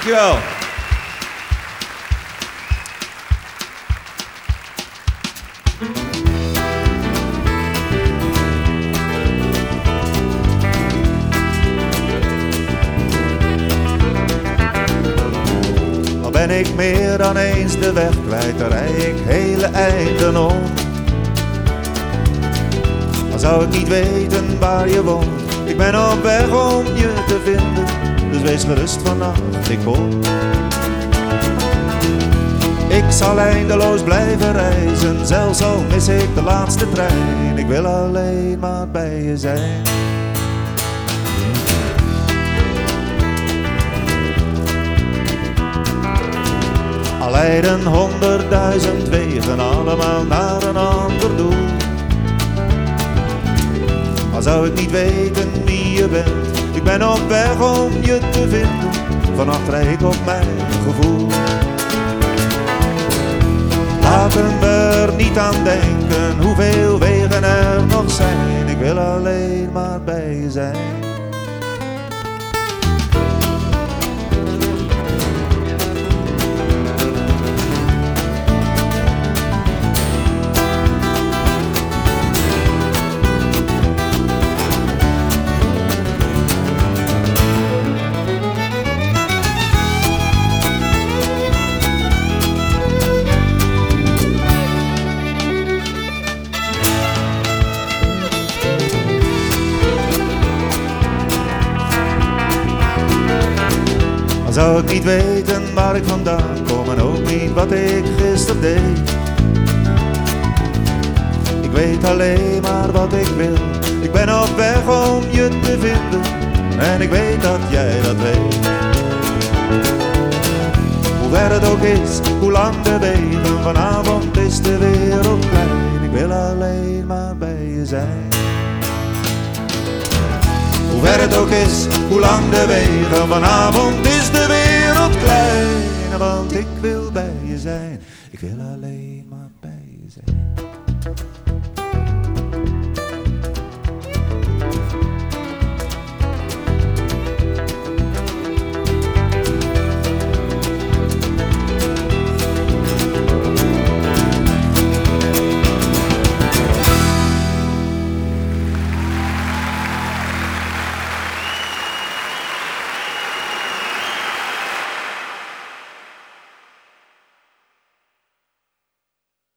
Dankjewel. Al ben ik meer dan eens de weg kwijt, dan rij ik hele einden om. Al zou ik niet weten waar je woont, ik ben op weg om je te vinden. Dus wees gerust vannacht, ik kom. Ik zal eindeloos blijven reizen, zelfs al mis ik de laatste trein. Ik wil alleen maar bij je zijn. Al leiden 100.000 wegen allemaal naar een ander doel. Al zou ik niet weten wie je bent, ik ben op weg om je te vinden. Vannacht rijd ik op mijn gevoel. Laten we er niet aan denken hoeveel wegen er nog zijn. Ik wil alleen maar bij je zijn. Zou ik niet weten waar ik vandaan kom en ook niet wat ik gisteren deed. Ik weet alleen maar wat ik wil, ik ben op weg om je te vinden. En ik weet dat jij dat weet. Hoe ver het ook is, hoe lang de wegen, vanavond is de wereld klein. Ik wil alleen maar bij je zijn. Hoe ver het ook is, hoe lang de wegen, vanavond is de wereld klein. Want ik wil bij je zijn, ik wil alleen maar bij je zijn.